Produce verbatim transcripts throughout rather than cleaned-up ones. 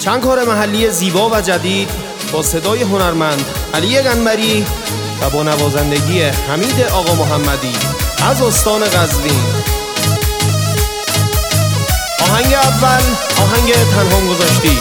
چند کار محلی زیبا و جدید با صدای هنرمند علی قنبری و با نوازندگی حمید آقا محمدی از استان قزوین. آهنگ اول آهنگ تنهام گذاشتی.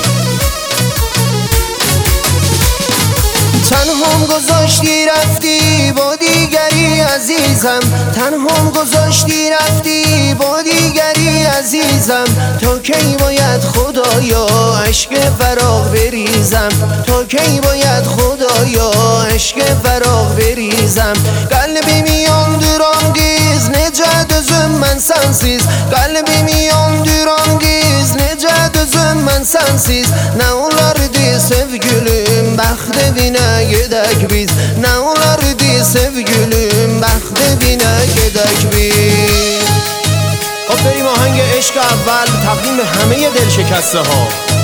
تنهام گذاشتی رفتی با دیگری عزیزم، تنهام گذاشتی رفتی با دیگری عزیزم. تا کی باید خدایا عشق فراق بریزم، تا کی باید خدایا عشق فراق بریزم. قلبی میان durangis necə dözüm mən sənsiz, qəlbi miyan durangis necə dözüm mən sənsiz. Nə olardı sevgilim bəxt evinə gedək biz, nə olardı sevgilim bəxt evinə gedək biz. خب بریم آهنگ عشق اول تقدیم همه دل شکسته ها.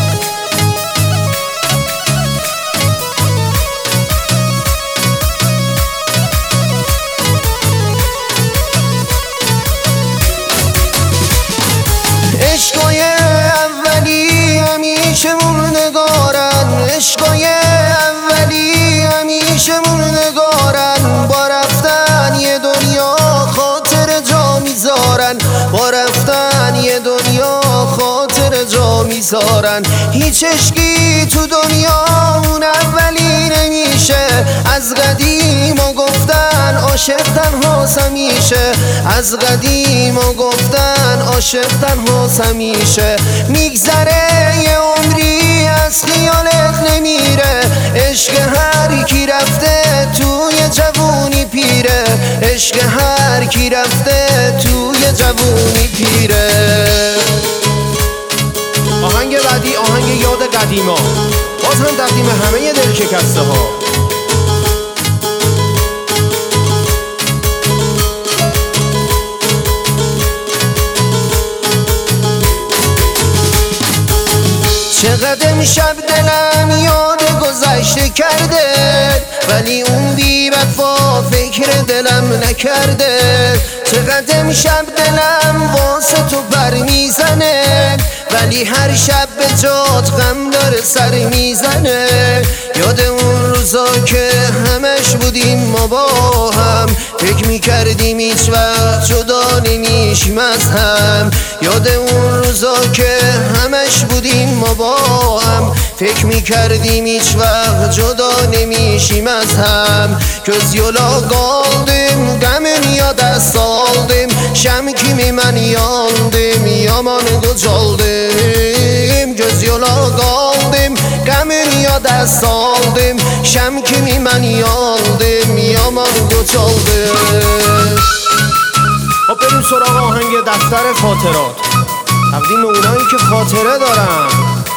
عشقای اولی همیشه موندگارن، عشقای اولی همیشه موندگارن. با رفتن یه دنیا خاطر جا میذارن، با رفتن یه دنیا خاطر جا میذارن. هیچ عشقی تو دنیا اون اولی نمیشه، از قدیم ها گفتن عاشق تنهاست همیشه، از قدیم ها گفتن عاشق تنهاست همیشه. میگذره یه عمری از خیالت نمیره، عشق هر کی رفته توی جوونی پیره، عشق هر کی رفته توی جوونی پیره. آهنگ بعدی آهنگ یاد قدیما، باز هم تقدیم همه دل شکسته ها. چقدر امشب دلم یاد گذشته کرده، ولی اون بی وفا فکر دلم نکرده. چقدر امشب دلم واسه تو بر میزنه، ولی هر شب به جات غم داره سر میزنه. یاد اون روزا که همش بودیم ما با هم، فکر میکردیم هیچ وقت جدا نمیشیم از هم. یاد اون روزا که همش بودیم ما با هم، فکر میکردیم هیç وقت جدا نمیشیم از هم. Göz yola qaldım, qəmin yadəst aldım, şəm kimi mən yandım, yaman qocaldım. Göz yola qaldım, qəmin yadəst aldım, şəm kimi mən yandım, yaman qocaldım. خب بریم سراغ آهنگ دفتر خاطرات، تقدیم اونایی که خاطره دارن.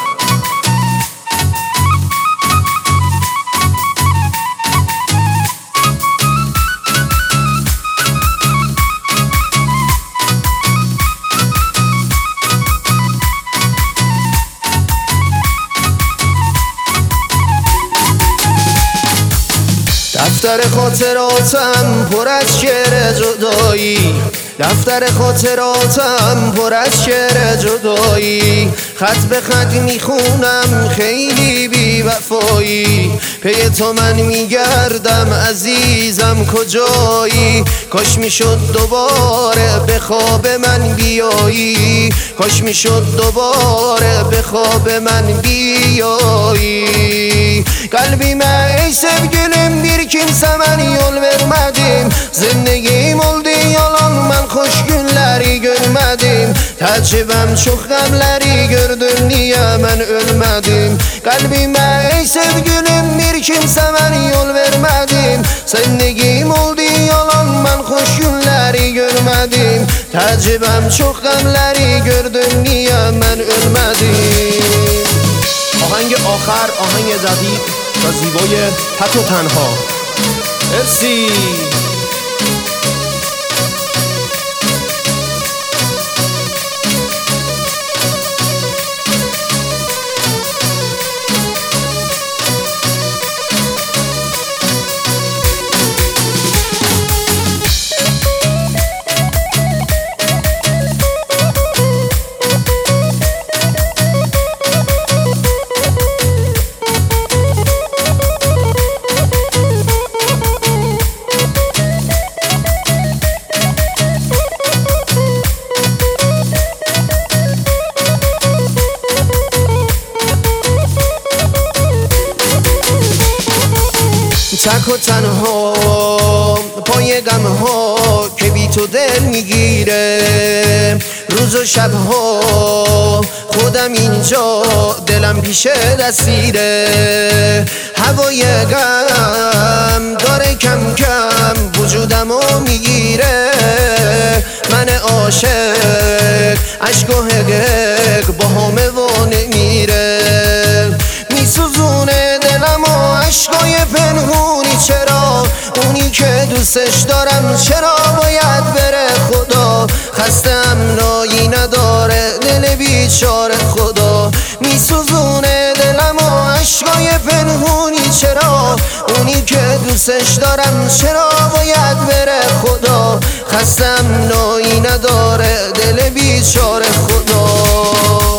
دفتر خاطراتم پر از شعر جدایی، دفتر خاطراتم پر از شعر جدایی. خط به خط میخونم خیلی بی وفایی، پی تو من میگردم عزیزم کجایی. کاش میشد دوباره به خواب من بیایی، کاش میشد دوباره به خواب من بیایی. Kalbime ey sevgilim bir kimsemen yol vermedim, zindegim oldu yalan ben hoş günleri görmedim. Tecrübem çok gamleri gördüm niye ben ölmedim. Kalbime ey sevgilim bir kimsemen yol vermedim, zindegim oldu yalan ben hoş günleri görmedim. Tecrübem çok gamleri gördüm niye ben ölmedim. آهنگ آخر آهنگ جدید و زیبای تک و تنها. مرسی. تک و تنها پای غم ها که بی تو دل میگیره، روز و شب ها خودم اینجا دلم پیش دستیره، هوای غم داره کم کم وجودمو میگیره، من عاشق عشق و حقق با همه و نمیره، میسوزونه دلم و عشقای پنهونی، چرا اونی که دوستش دارم چرا باید بره خدا، خستم نایی نداره دل بیچاره خدا، میسوزونه دلم و عشقای پنهونی، چرا اونی که دوستش دارم چرا باید بره خدا، خستم نایی نداره دل بیچاره خدا.